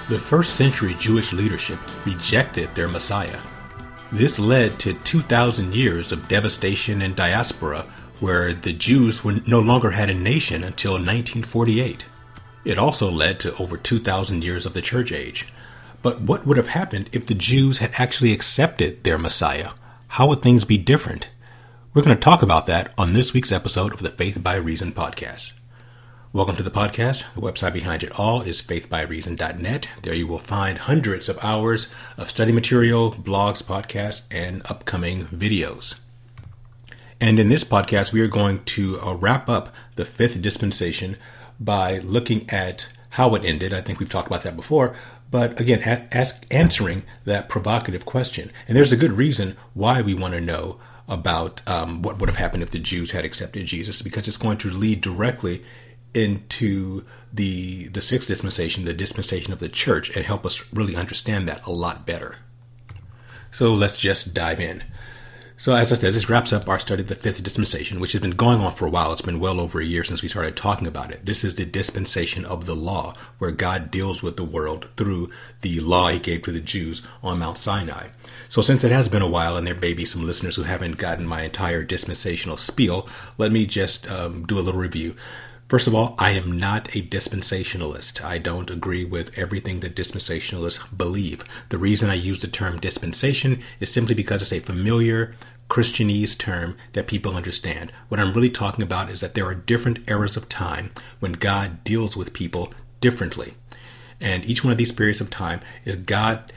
The first century Jewish leadership rejected their Messiah. This led to 2,000 years of devastation and diaspora, where the Jews no longer had a nation until 1948. It also led to over 2,000 years of the church age. But what would have happened if the Jews had actually accepted their Messiah? How would things be different? We're going to talk about that on this week's episode of the Faith by Reason podcast. Welcome to the podcast. The website behind it all is faithbyreason.net. There you will find hundreds of hours of study material, blogs, podcasts, and upcoming videos. And in this podcast, we are going to wrap up the fifth dispensation by looking at how it ended. I think we've talked about that before. But again, answering that provocative question. And there's a good reason why we want to know about what would have happened if the Jews had accepted Jesus, because it's going to lead directly into the sixth dispensation, the dispensation of the church, and help us really understand that a lot better. So let's just dive in. So as I said, this wraps up our study of the fifth dispensation, which has been going on for a while. It's been well over a year since we started talking about it. This is the dispensation of the law, where God deals with the world through the law he gave to the Jews on Mount Sinai. So since it has been a while, and there may be some listeners who haven't gotten my entire dispensational spiel, let me just do a little review. First of all, I am not a dispensationalist. I don't agree with everything that dispensationalists believe. The reason I use the term dispensation is simply because it's a familiar Christianese term that people understand. What I'm really talking about is that there are different eras of time when God deals with people differently. And each one of these periods of time is God's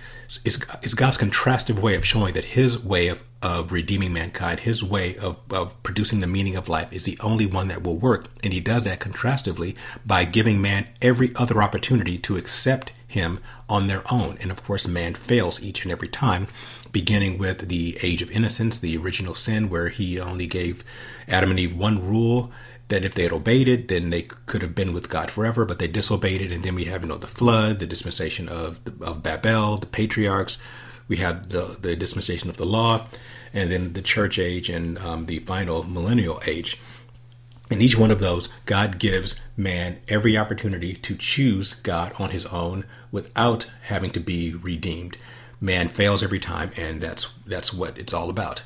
contrastive way of showing that his way of redeeming mankind, his way of producing the meaning of life is the only one that will work. And he does that contrastively by giving man every other opportunity to accept him on their own. And of course, man fails each and every time, beginning with the age of innocence, the original sin, where he only gave Adam and Eve one rule, that if they had obeyed it, then they could have been with God forever, but they disobeyed it. And then we have, the flood, the dispensation of Babel, the patriarchs. We have the dispensation of the law, and then the church age and the final millennial age. In each one of those, God gives man every opportunity to choose God on his own without having to be redeemed. Man fails every time, and that's what it's all about.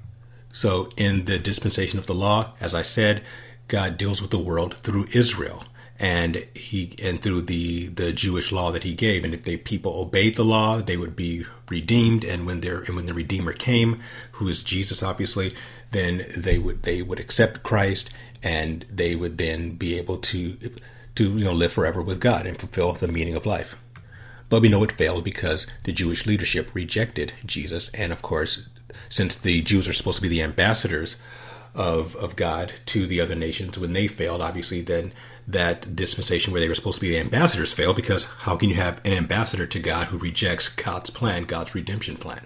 So in the dispensation of the law, as I said, God deals with the world through Israel and through the Jewish law that he gave. And if the people obeyed the law, they would be redeemed. And when the Redeemer came, who is Jesus, obviously, then they would accept Christ, and they would then be able to live forever with God and fulfill the meaning of life. But we know it failed because the Jewish leadership rejected Jesus. And of course, since the Jews are supposed to be the ambassadors of God to the other nations, when they failed, obviously then that dispensation where they were supposed to be the ambassadors failed, because how can you have an ambassador to God who rejects God's plan, God's redemption plan?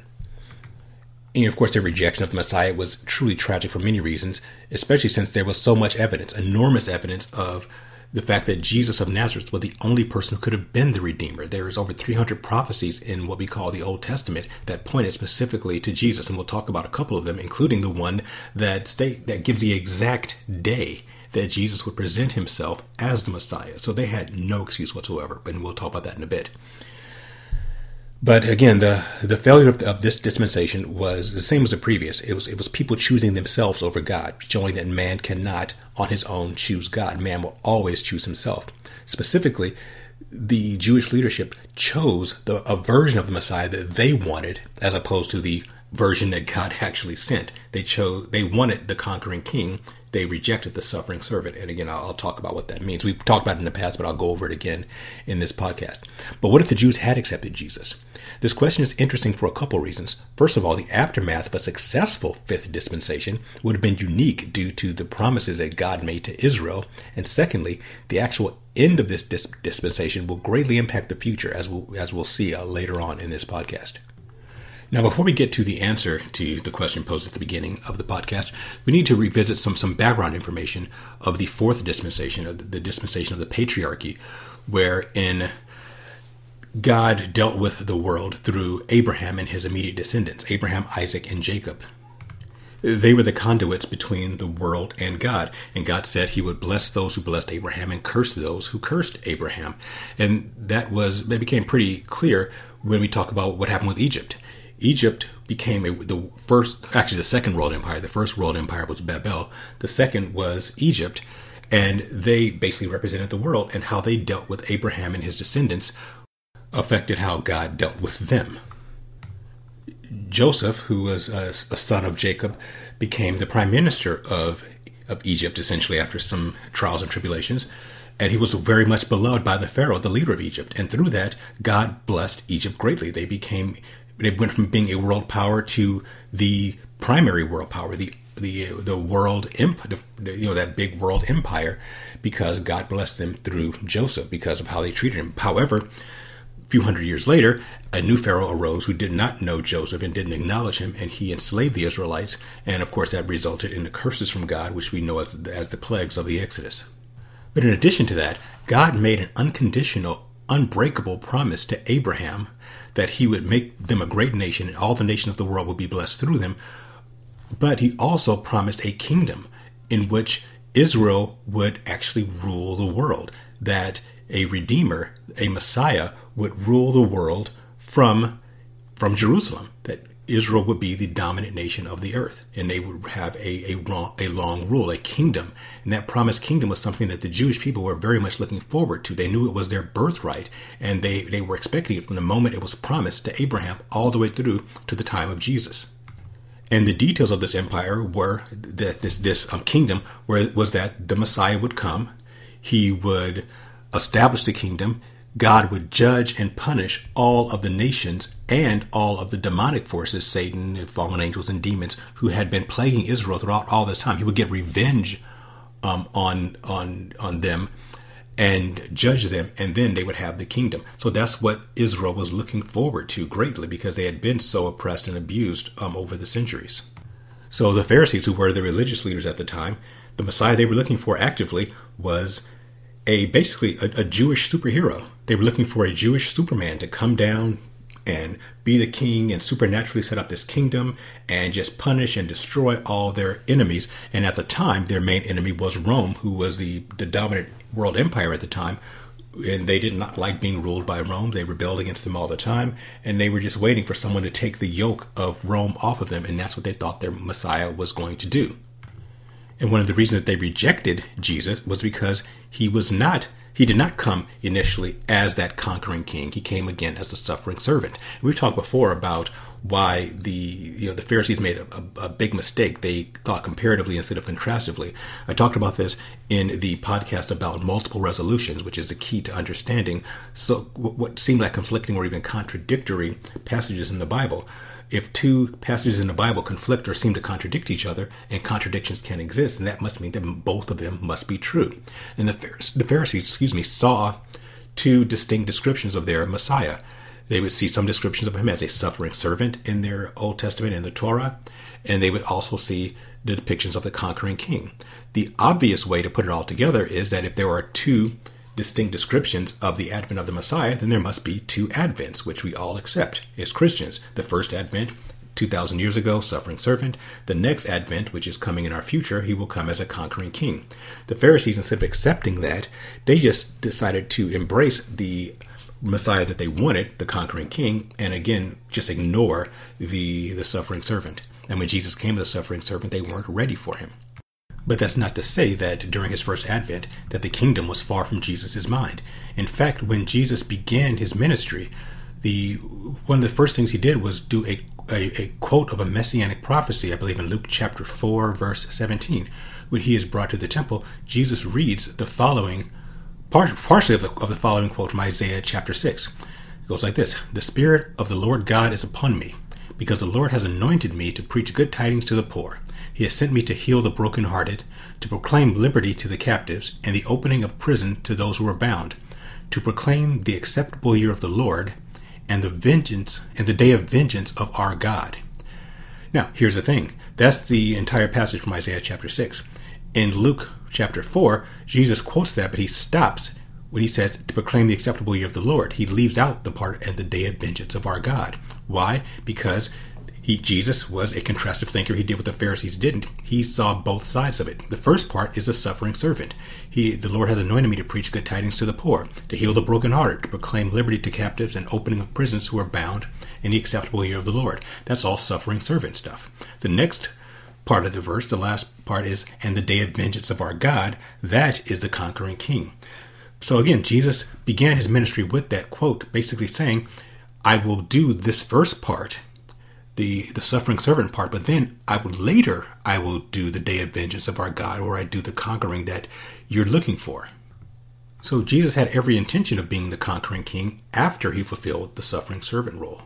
And of course, their rejection of the Messiah was truly tragic for many reasons, especially since there was so much evidence, enormous evidence of the fact that Jesus of Nazareth was the only person who could have been the Redeemer. There is over 300 prophecies in what we call the Old Testament that pointed specifically to Jesus, and we'll talk about a couple of them, including the one that gives the exact day that Jesus would present himself as the Messiah. So they had no excuse whatsoever, and we'll talk about that in a bit. But again, the failure of this dispensation was the same as the previous. It was people choosing themselves over God, showing that man cannot on his own choose God. Man will always choose himself. Specifically, the Jewish leadership chose a version of the Messiah that they wanted, as opposed to the version that God actually sent. They wanted the conquering king. They rejected the suffering servant. And again, I'll talk about what that means. We've talked about it in the past, but I'll go over it again in this podcast. But what if the Jews had accepted Jesus? This question is interesting for a couple reasons. First of all, the aftermath of a successful fifth dispensation would have been unique due to the promises that God made to Israel. And secondly, the actual end of this dispensation will greatly impact the future, as we'll see later on in this podcast. Now, before we get to the answer to the question posed at the beginning of the podcast, we need to revisit some background information of the fourth dispensation, of the dispensation of the patriarchy, wherein God dealt with the world through Abraham and his immediate descendants, Abraham, Isaac, and Jacob. They were the conduits between the world and God. And God said he would bless those who blessed Abraham and curse those who cursed Abraham. And that became pretty clear when we talk about what happened with Egypt. Egypt became the second world empire. The first world empire was Babel. The second was Egypt. And they basically represented the world, and how they dealt with Abraham and his descendants affected how God dealt with them. Joseph, who was a son of Jacob, became the prime minister of Egypt, essentially, after some trials and tribulations. And he was very much beloved by the Pharaoh, the leader of Egypt. And through that, God blessed Egypt greatly. They went from being a world power to the primary world power, the world empire, that big world empire, because God blessed them through Joseph, because of how they treated him. However, a few hundred years later, a new Pharaoh arose who did not know Joseph and didn't acknowledge him, and he enslaved the Israelites. And of course, that resulted in the curses from God, which we know as the plagues of the Exodus. But in addition to that, God made an unconditional, unbreakable promise to Abraham that he would make them a great nation and all the nations of the world would be blessed through them. But he also promised a kingdom in which Israel would actually rule the world, that a Redeemer, a Messiah, would rule the world from Jerusalem, that Israel would be the dominant nation of the earth, and they would have a long rule, a kingdom. And that promised kingdom was something that the Jewish people were very much looking forward to. They knew it was their birthright, and they were expecting it from the moment it was promised to Abraham all the way through to the time of Jesus. And the details of this empire were that this kingdom was that the Messiah would come, he would establish the kingdom, God would judge and punish all of the nations and all of the demonic forces, Satan and fallen angels and demons, who had been plaguing Israel throughout all this time. He would get revenge on them and judge them, and then they would have the kingdom. So that's what Israel was looking forward to greatly, because they had been so oppressed and abused over the centuries. So the Pharisees, who were the religious leaders at the time, the Messiah they were looking for actively was basically a Jewish superhero. They were looking for a Jewish Superman to come down and be the king and supernaturally set up this kingdom and just punish and destroy all their enemies. And at the time, their main enemy was Rome, who was the dominant world empire at the time. And they did not like being ruled by Rome. They rebelled against them all the time. And they were just waiting for someone to take the yoke of Rome off of them. And that's what they thought their Messiah was going to do. And one of the reasons that they rejected Jesus was because he did not come initially as that conquering king. He came again as a suffering servant. And we've talked before about why the Pharisees made a big mistake. They thought comparatively instead of contrastively. I talked about this in the podcast about multiple resolutions, which is the key to understanding what seemed like conflicting or even contradictory passages in the Bible. If two passages in the Bible conflict or seem to contradict each other, and contradictions can exist, and that must mean that both of them must be true. And the Pharisees, saw two distinct descriptions of their Messiah. They would see some descriptions of him as a suffering servant in their Old Testament in the Torah, and they would also see the depictions of the conquering king. The obvious way to put it all together is that if there are two distinct descriptions of the advent of the Messiah, then there must be two advents, which we all accept as Christians. The first advent, 2,000 years ago, suffering servant. The next advent, which is coming in our future, he will come as a conquering king. The Pharisees, instead of accepting that, they just decided to embrace the Messiah that they wanted, the conquering king, and again, just ignore the suffering servant. And when Jesus came as a suffering servant, they weren't ready for him. But that's not to say that during his first advent that the kingdom was far from Jesus' mind. In fact, when Jesus began his ministry, one of the first things he did was do a quote of a messianic prophecy, I believe in Luke chapter 4, verse 17. When he is brought to the temple, Jesus reads the following, partially of the following quote from Isaiah chapter 6. It goes like this: "The Spirit of the Lord God is upon me, because the Lord has anointed me to preach good tidings to the poor. He has sent me to heal the brokenhearted, to proclaim liberty to the captives, and the opening of prison to those who are bound, to proclaim the acceptable year of the Lord, and the day of vengeance of our God." Now, here's the thing. That's the entire passage from Isaiah chapter 6. In Luke chapter 4, Jesus quotes that, but he stops when he says to proclaim the acceptable year of the Lord. He leaves out the part "and the day of vengeance of our God." Why? Because Jesus was a contrastive thinker. He did what the Pharisees didn't. He saw both sides of it. The first part is the suffering servant. The Lord has anointed me to preach good tidings to the poor, to heal the brokenhearted, to proclaim liberty to captives and opening of prisons who are bound in the acceptable year of the Lord. That's all suffering servant stuff. The next part of the verse, the last part is, and the day of vengeance of our God, that is the conquering king. So again, Jesus began his ministry with that quote, basically saying, I will do this first part, the suffering servant part, but then I will do the day of vengeance of our God, or I do the conquering that you're looking for. So Jesus had every intention of being the conquering king after he fulfilled the suffering servant role.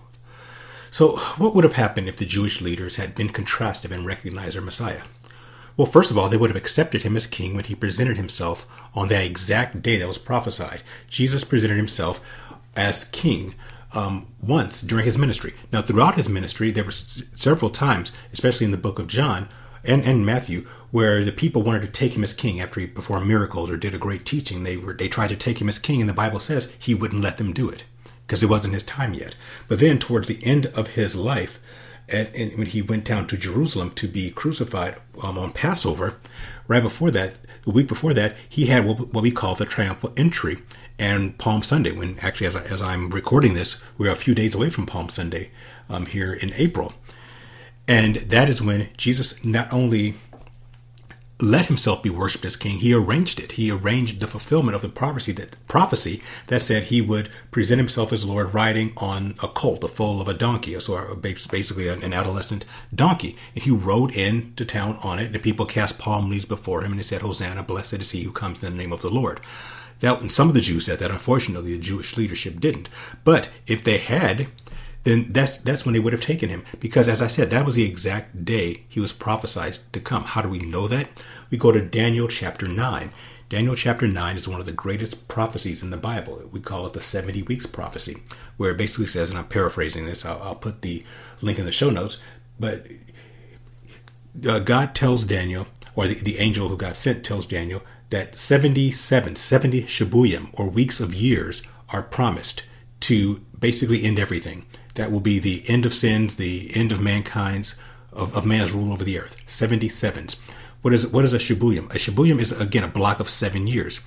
So what would have happened if the Jewish leaders had been contrastive and recognized their Messiah? Well, first of all, they would have accepted him as king when he presented himself on that exact day that was prophesied. Jesus presented himself as king once during his ministry. Now, throughout his ministry, there were several times, especially in the book of John and Matthew, where the people wanted to take him as king after he performed miracles or did a great teaching. They tried to take him as king, and the Bible says he wouldn't let them do it because it wasn't his time yet. But then towards the end of his life, and when he went down to Jerusalem to be crucified on Passover, right before that, the week before that, he had what we call the triumphal entry and Palm Sunday, when actually, as I'm recording this, we're a few days away from Palm Sunday here in April. And that is when Jesus not only let himself be worshipped as king, he arranged it. He arranged the fulfillment of the prophecy that said he would present himself as Lord riding on a colt, the foal of a donkey, so basically an adolescent donkey. And he rode into town on it, and people cast palm leaves before him, and they said, Hosanna, blessed is he who comes in the name of the Lord. And some of the Jews said that. Unfortunately, the Jewish leadership didn't. But if they had, then that's when they would have taken him. Because as I said, that was the exact day he was prophesied to come. How do we know that? We go to Daniel chapter 9. Daniel chapter 9 is one of the greatest prophecies in the Bible. We call it the 70 weeks prophecy, where it basically says, and I'm paraphrasing this, I'll put the link in the show notes, but God tells Daniel, or the angel who got sent tells Daniel, that 70 Shibuyim, or weeks of years, are promised to basically end everything. That will be the end of sins, the end of mankind's, of man's rule over the earth. 77s. What is a Shibuyim? A Shibuyim is, again, a block of 7 years.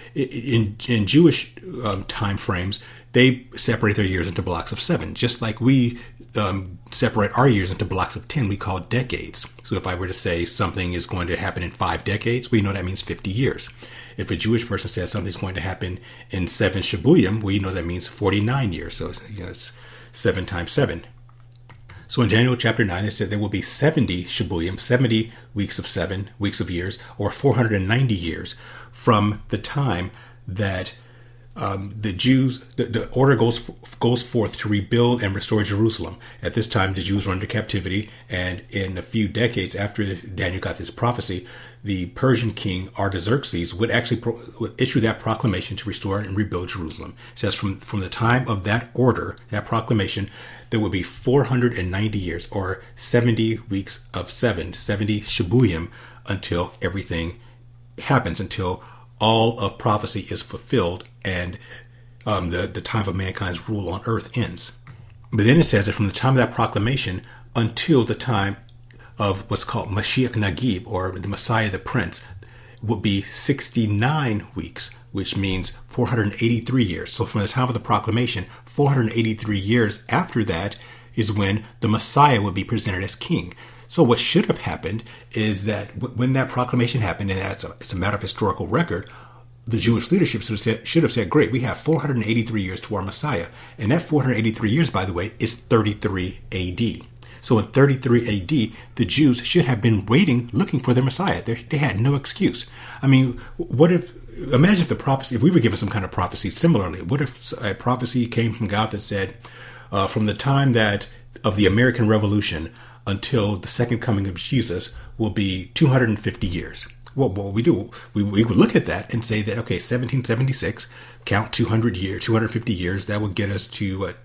In Jewish time frames, they separate their years into blocks of 7. Just like we separate our years into blocks of 10, we call it decades. So if I were to say something is going to happen in 5 decades, we know that means 50 years. If a Jewish person says something's going to happen in 7 Shibuyim, we know that means 49 years. So it's 7 times 7. So in Daniel chapter 9, it said there will be 70 Shibuyim, 70 weeks of 7 weeks of years, or 490 years from the time that the Jews, the order goes forth to rebuild and restore Jerusalem. At this time, the Jews were under captivity, and in a few decades after Daniel got this prophecy, the Persian king Artaxerxes would actually would issue that proclamation to restore and rebuild Jerusalem. It says from the time of that order, that proclamation, there would be 490 years, or 70 weeks of 70 Shibuyim, until everything happens, until all of prophecy is fulfilled and the time of mankind's rule on earth ends. But then it says that from the time of that proclamation until the time of what's called Mashiach Nagib, or the Messiah the Prince, would be 69 weeks, which means 483 years. So from the time of the proclamation, 483 years after that is when the Messiah would be presented as king. So what should have happened is that when that proclamation happened, and it's a matter of historical record, the Jewish leadership should have said, great, we have 483 years to our Messiah. And that 483 years, by the way, is 33 AD. So in 33 AD, the Jews should have been waiting, looking for their Messiah. They had no excuse. I mean, imagine if we were given some kind of prophecy similarly, what if a prophecy came from God that said, from the time of the American Revolution until the second coming of Jesus will be 250 years. Well, what we do, we would look at that and say that, okay, 1776, count 250 years, that would get us to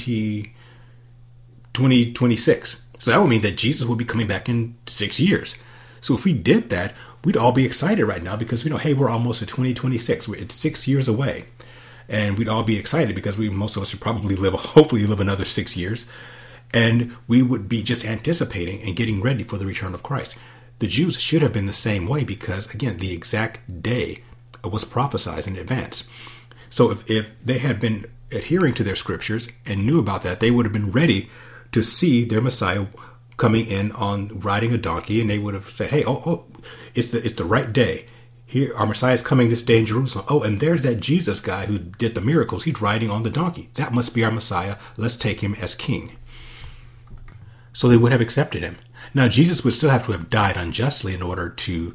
2026. So that would mean that Jesus will be coming back in 6 years. So if we did that, we'd all be excited right now because we know, hey, we're almost at 2026. It's 6 years away. And we'd all be excited because most of us should probably hopefully live another 6 years. And we would be just anticipating and getting ready for the return of Christ. The Jews should have been the same way because, again, the exact day was prophesied in advance. So if they had been adhering to their scriptures and knew about that, they would have been ready to see their Messiah coming in on riding a donkey, and they would have said, hey, it's the right day. Here, our Messiah is coming this day in Jerusalem. Oh, and there's that Jesus guy who did the miracles. He's riding on the donkey. That must be our Messiah. Let's take him as king. So they would have accepted him. Now, Jesus would still have to have died unjustly in order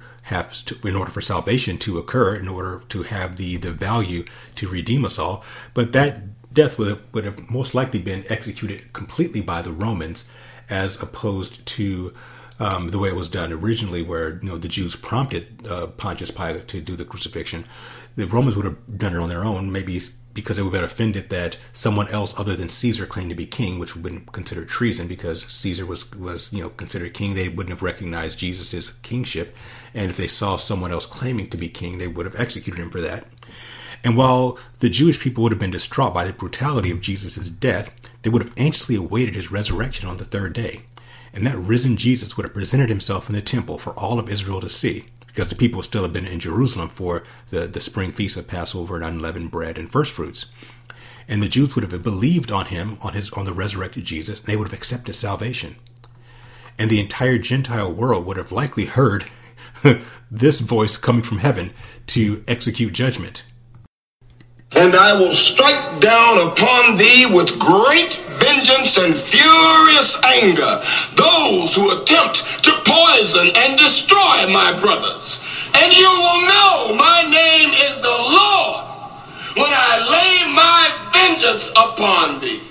for salvation to occur, in order to have the value to redeem us all. But that death would have most likely been executed completely by the Romans, as opposed to the way it was done originally, where the Jews prompted Pontius Pilate to do the crucifixion. The Romans would have done it on their own, maybe because they would have been offended that someone else other than Caesar claimed to be king, which would have been considered treason because Caesar was considered king. They wouldn't have recognized Jesus' kingship, and if they saw someone else claiming to be king, they would have executed him for that. And while the Jewish people would have been distraught by the brutality of Jesus' death, they would have anxiously awaited his resurrection on the third day. And that risen Jesus would have presented himself in the temple for all of Israel to see, because the people still have been in Jerusalem for the spring feast of Passover and unleavened bread and first fruits. And the Jews would have believed on him, on the resurrected Jesus, and they would have accepted salvation. And the entire Gentile world would have likely heard this voice coming from heaven to execute judgment. And I will strike down upon thee with great vengeance and furious anger those who attempt to poison and destroy my brothers. And you will know my name is the Lord when I lay my vengeance upon thee.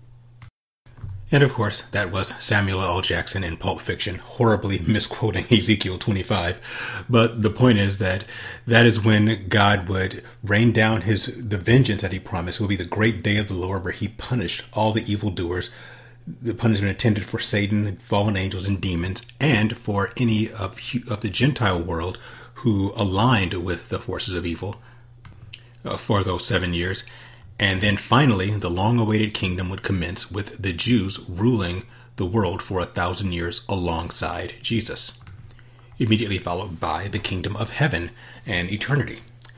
And of course, that was Samuel L. Jackson in Pulp Fiction, horribly misquoting Ezekiel 25. But the point is that is when God would rain down the vengeance that he promised. It will be the great day of the Lord where he punished all the evildoers, the punishment intended for Satan, fallen angels, and demons, and for any of the Gentile world who aligned with the forces of evil for those 7 years. And then finally, the long-awaited kingdom would commence with the Jews ruling the world for 1,000 years alongside Jesus, immediately followed by the kingdom of heaven and eternity.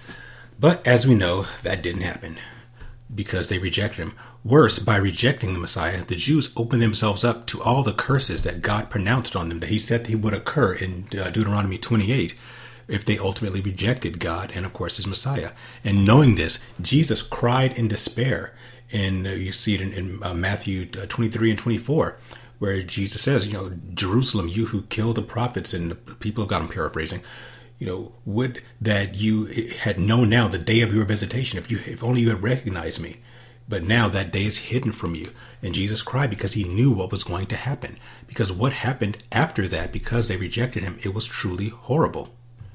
But as we know, that didn't happen because they rejected him. Worse, by rejecting the Messiah, the Jews opened themselves up to all the curses that God pronounced on them, that he said they would occur in Deuteronomy 28. If they ultimately rejected God and, of course, his Messiah. And knowing this, Jesus cried in despair. And you see it in Matthew 23 and 24, where Jesus says, Jerusalem, you who killed the prophets and the people of God, I'm paraphrasing, would that you had known now the day of your visitation, if only you had recognized me. But now that day is hidden from you. And Jesus cried because he knew what was going to happen. Because what happened after that, because they rejected him, it was truly horrible.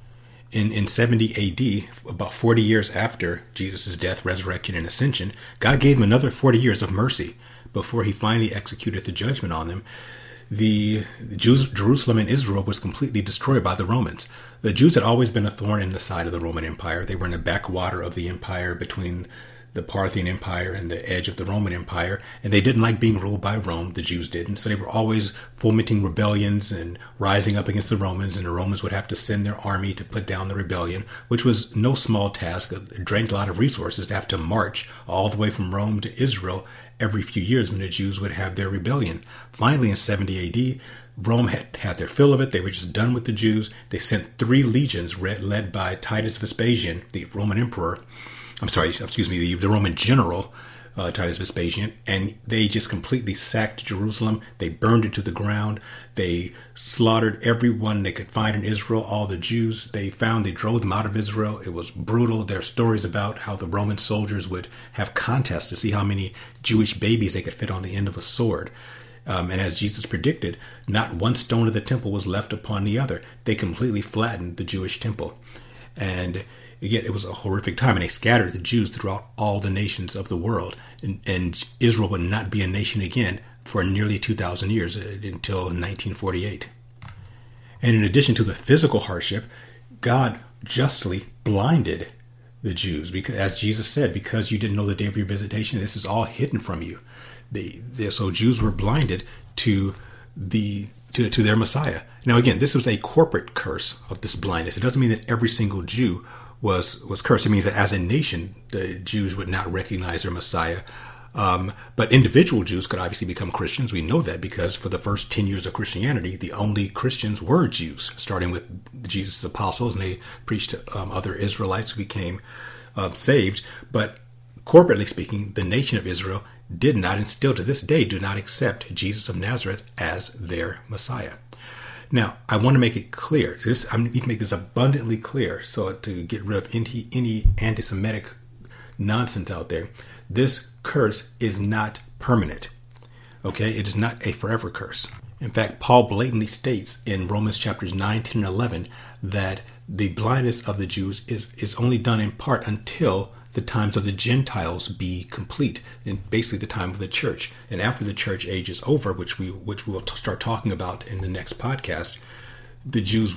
In 70 AD, about 40 years after Jesus' death, resurrection, and ascension, God gave him another 40 years of mercy before he finally executed the judgment on them. The Jews, Jerusalem and Israel was completely destroyed by the Romans. The Jews had always been a thorn in the side of the Roman Empire. They were in the backwater of the empire between the Parthian Empire and the edge of the Roman Empire, and they didn't like being ruled by Rome. The Jews didn't, so they were always fomenting rebellions and rising up against the Romans, and the Romans would have to send their army to put down the rebellion, which was no small task. It drained a lot of resources to have to march all the way from Rome to Israel every few years when the Jews would have their rebellion. Finally, in 70 AD, Rome had their fill of it. They were just done with the Jews. They sent 3 legions led by Titus Vespasian, the Roman emperor, the Roman general, Titus Vespasian, and they just completely sacked Jerusalem. They burned it to the ground. They slaughtered everyone they could find in Israel, all the Jews they found. They drove them out of Israel. It was brutal. There are stories about how the Roman soldiers would have contests to see how many Jewish babies they could fit on the end of a sword. And as Jesus predicted, not one stone of the temple was left upon the other. They completely flattened the Jewish temple. And again, it was a horrific time, and they scattered the Jews throughout all the nations of the world. And Israel would not be a nation again for nearly 2,000 years until 1948. And in addition to the physical hardship, God justly blinded the Jews, because, as Jesus said, because you didn't know the day of your visitation, this is all hidden from you. So Jews were blinded to their Messiah. Now, again, this was a corporate curse of this blindness. It doesn't mean that every single Jew was cursed. It means that as a nation, the Jews would not recognize their Messiah. But individual Jews could obviously become Christians. We know that because for the first 10 years of Christianity, the only Christians were Jews, starting with Jesus' apostles, and they preached to other Israelites who became saved. But corporately speaking, the nation of Israel did not, and still to this day, do not accept Jesus of Nazareth as their Messiah. Now, I want to make it clear. I need to make this abundantly clear so to get rid of any anti-Semitic nonsense out there. This curse is not permanent. Okay? It is not a forever curse. In fact, Paul blatantly states in Romans chapters 9, 10, and 11 that the blindness of the Jews is only done in part until the times of the Gentiles be complete, and basically the time of the church. And after the church age is over, which we'll start talking about in the next podcast, the Jews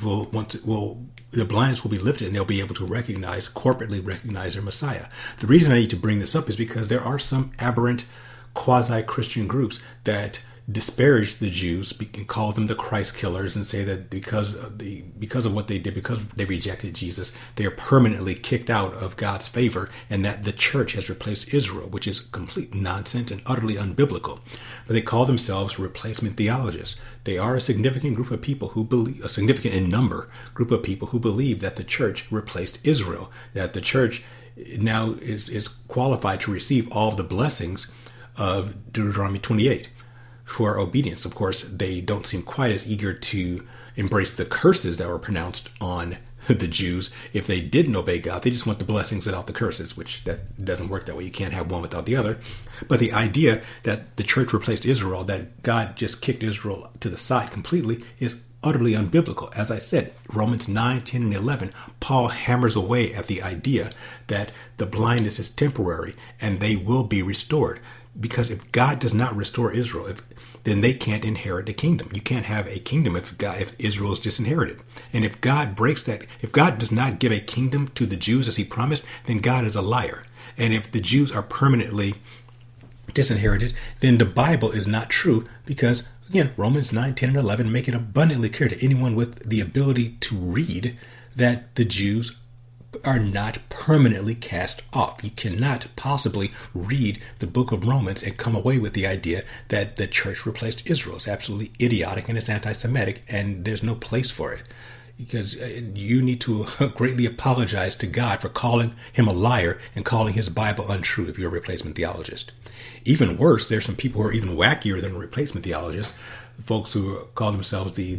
the blindness will be lifted, and they'll be able to corporately recognize their Messiah. The reason I need to bring this up is because there are some aberrant quasi-Christian groups that disparage the Jews and call them the Christ killers, and say that because of what they did, because they rejected Jesus, they are permanently kicked out of God's favor, and that the church has replaced Israel, which is complete nonsense and utterly unbiblical. But they call themselves replacement theologists. They are a significant group of people who believe, a significant in number group of people who believe that the church replaced Israel, that the church now is qualified to receive all the blessings of Deuteronomy 28. For obedience. Of course, they don't seem quite as eager to embrace the curses that were pronounced on the Jews if they didn't obey God. They just want the blessings without the curses, which that doesn't work that way. You can't have one without the other. But the idea that the church replaced Israel, that God just kicked Israel to the side completely, is utterly unbiblical. As I said, Romans 9, 10, and 11, Paul hammers away at the idea that the blindness is temporary and they will be restored. Because if God does not restore Israel, then they can't inherit the kingdom. You can't have a kingdom if Israel is disinherited. And if God breaks that, if God does not give a kingdom to the Jews as he promised, then God is a liar. And if the Jews are permanently disinherited, then the Bible is not true, because again, Romans 9, 10, and 11 make it abundantly clear to anyone with the ability to read that the Jews are not permanently cast off. You cannot possibly read the book of Romans and come away with the idea that the church replaced Israel. It's absolutely idiotic and it's anti-Semitic, and there's no place for it. Because you need to greatly apologize to God for calling him a liar and calling his Bible untrue if you're a replacement theologist. Even worse, there's some people who are even wackier than replacement theologists, folks who call themselves the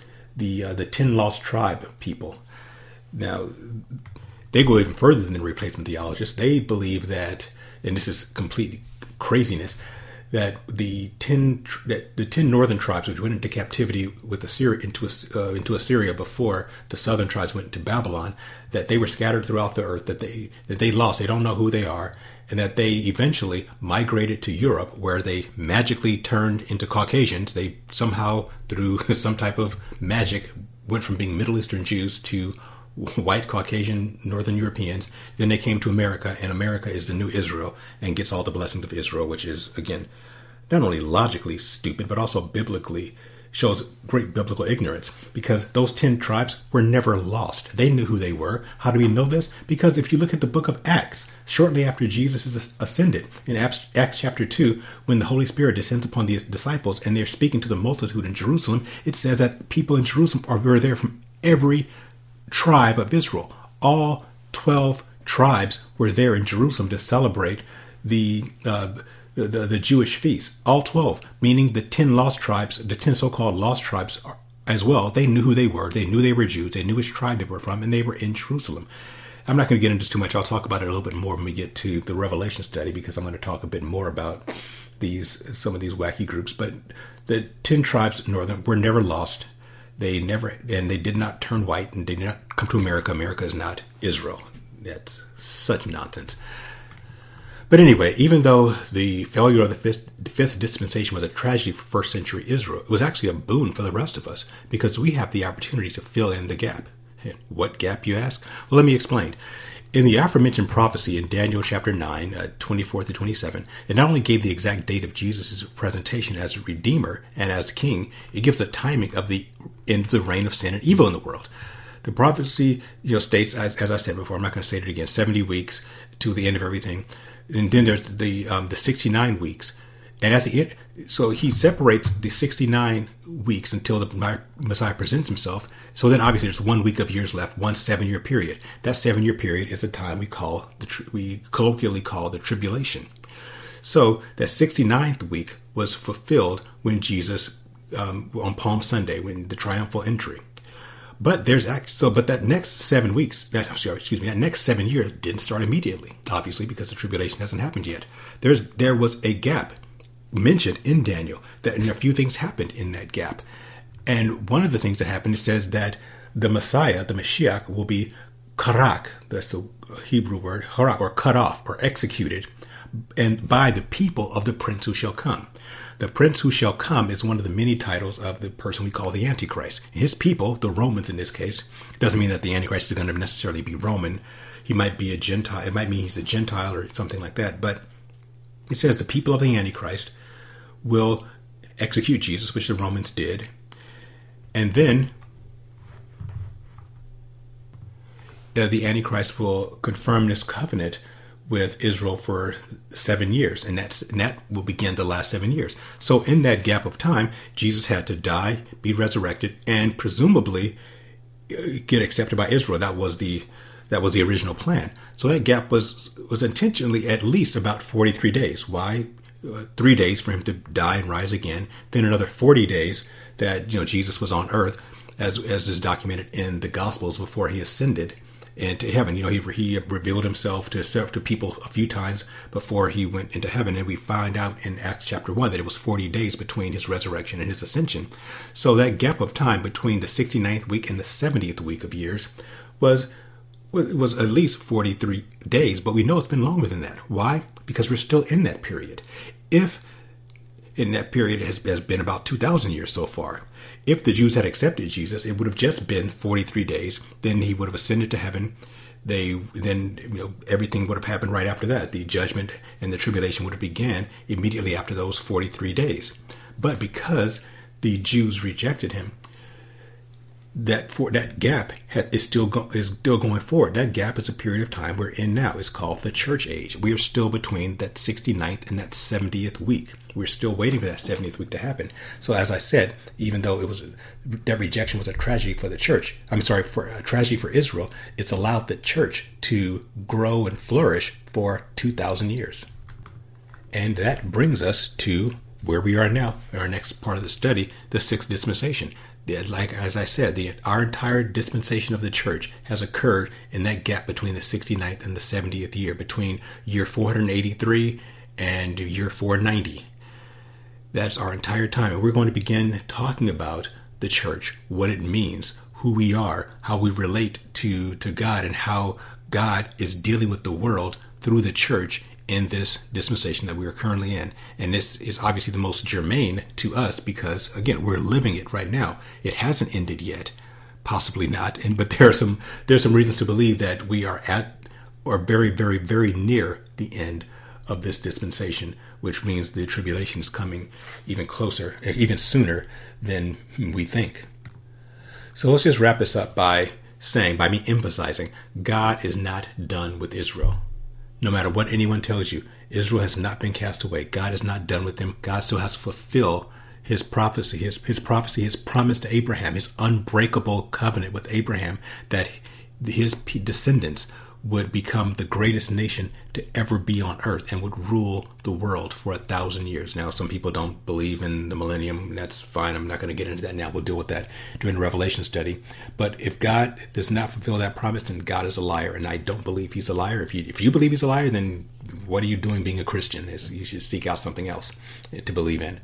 10 Lost Tribe people. Now, they go even further than the replacement theologists. They believe that, and this is complete craziness, that the 10 northern tribes, which went into captivity with Assyria into Assyria before the southern tribes went to Babylon, that they were scattered throughout the earth, that they lost. They don't know who they are, and that they eventually migrated to Europe, where they magically turned into Caucasians. They somehow, through some type of magic, went from being Middle Eastern Jews to white Caucasian Northern Europeans. Then they came to America, and America is the new Israel and gets all the blessings of Israel, which is, again, not only logically stupid, but also biblically shows great biblical ignorance, because those 10 tribes were never lost. They knew who they were. How do we know this? Because if you look at the book of Acts, shortly after Jesus is ascended, in Acts chapter 2, when the Holy Spirit descends upon the disciples and they're speaking to the multitude in Jerusalem, it says that people in Jerusalem were there from every tribe of Israel. All 12 tribes were there in Jerusalem to celebrate the Jewish feast. All 12, meaning the 10 lost tribes, the 10 so-called lost tribes as well. They knew who they were. They knew they were Jews. They knew which tribe they were from, and they were in Jerusalem. I'm not going to get into this too much. I'll talk about it a little bit more when we get to the Revelation study, because I'm going to talk a bit more about some of these wacky groups. But the 10 tribes northern were never lost. They did not turn white, and they did not come to America. America is not Israel. That's such nonsense. But anyway, even though the failure of the fifth dispensation was a tragedy for first century Israel, it was actually a boon for the rest of us, because we have the opportunity to fill in the gap. What gap, you ask? Well, let me explain. in the aforementioned prophecy in Daniel chapter 9, 24 through 27, it not only gave the exact date of Jesus' presentation as a redeemer and as king, it gives the timing of the end of the reign of sin and evil in the world. The prophecy, states, as I said before, I'm not going to say it again, 70 weeks to the end of everything. And then there's the 69 weeks. And at the end, so he separates the 69 weeks until the Messiah presents himself. So then obviously there's 1 week of years left, 1 7-year period. That 7-year period is the time we colloquially call the tribulation. So that 69th week was fulfilled when Jesus, on Palm Sunday, when the triumphal entry. But that next 7 weeks, that next 7 years didn't start immediately, obviously, because the tribulation hasn't happened yet. There was a gap mentioned in Daniel, and a few things happened in that gap. And one of the things that happened, it says that the Messiah, the Mashiach, will be karak, that's the Hebrew word, harak, or cut off, or executed, and by the people of the prince who shall come. The prince who shall come is one of the many titles of the person we call the Antichrist. His people, the Romans in this case, doesn't mean that the Antichrist is going to necessarily be Roman. He might be a Gentile. It might mean he's a Gentile or something like that. But it says the people of the Antichrist will execute Jesus, which the Romans did. And then the Antichrist will confirm this covenant with Israel for 7 years, and that will begin the last 7 years. So in that gap of time, Jesus had to die, be resurrected, and presumably get accepted by Israel. That was the original plan. So that gap was intentionally at least about 43 days. Why? 3 days for him to die and rise again, then another 40 days that Jesus was on earth, as is documented in the Gospels before he ascended into heaven. He revealed himself to people a few times before he went into heaven, and we find out in Acts chapter 1 that it was 40 days between his resurrection and his ascension. So that gap of time between the 69th week and the 70th week of years was at least 43 days, but we know it's been longer than that. Why? Because we're still in that period. If in that period has been about 2,000 years so far. If the Jews had accepted Jesus, it would have just been 43 days. Then he would have ascended to heaven. Everything would have happened right after that. The judgment and the tribulation would have began immediately after those 43 days. But because the Jews rejected him, that gap is still going forward. That gap is a period of time we're in now. It's called the church age. We are still between that 69th and that 70th week. We're still waiting for that 70th week to happen. So as I said, even though that rejection was a tragedy for the church, for a tragedy for Israel, it's allowed the church to grow and flourish for 2,000 years. And that brings us to where we are now, in our next part of the study, the sixth dispensation. As I said, our entire dispensation of the church has occurred in that gap between the 69th and the 70th year, between year 483 and year 490. That's our entire time. And we're going to begin talking about the church, what it means, who we are, how we relate to God, and how God is dealing with the world through the church in this dispensation that we are currently in. And this is obviously the most germane to us because, again, we're living it right now. It hasn't ended yet, possibly not. But there's some reasons to believe that we are at or very, very, very near the end of this dispensation, which means the tribulation is coming even closer, even sooner than we think. So let's just wrap this up by me emphasizing, God is not done with Israel. No matter what anyone tells you, Israel has not been cast away. God is not done with them. God still has to fulfill his prophecy, his promise to Abraham, his unbreakable covenant with Abraham that his descendants would become the greatest nation to ever be on earth and would rule the world for 1,000 years. Now, some people don't believe in the millennium. That's fine. I'm not going to get into that now. We'll deal with that during the Revelation study. But if God does not fulfill that promise, then God is a liar. And I don't believe he's a liar. If you believe he's a liar, then what are you doing being a Christian? You should seek out something else to believe in.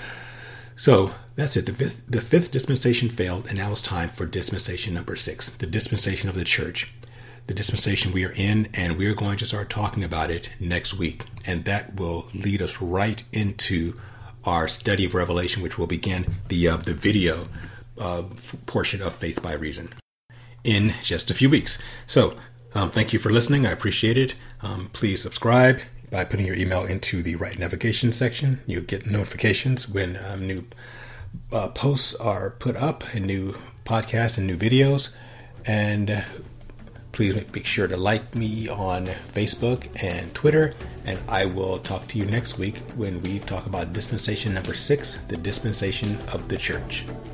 So that's it. The fifth dispensation failed, and now it's time for dispensation number 6, the dispensation of the church. The dispensation we are in, and we are going to start talking about it next week. And that will lead us right into our study of Revelation, which will begin the video portion of Faith by Reason in just a few weeks. So Thank you for listening. I appreciate it. Please subscribe by putting your email into the right navigation section. You'll get notifications when new posts are put up and new podcasts and new videos. And please make sure to like me on Facebook and Twitter. And I will talk to you next week when we talk about dispensation number 6, the dispensation of the church.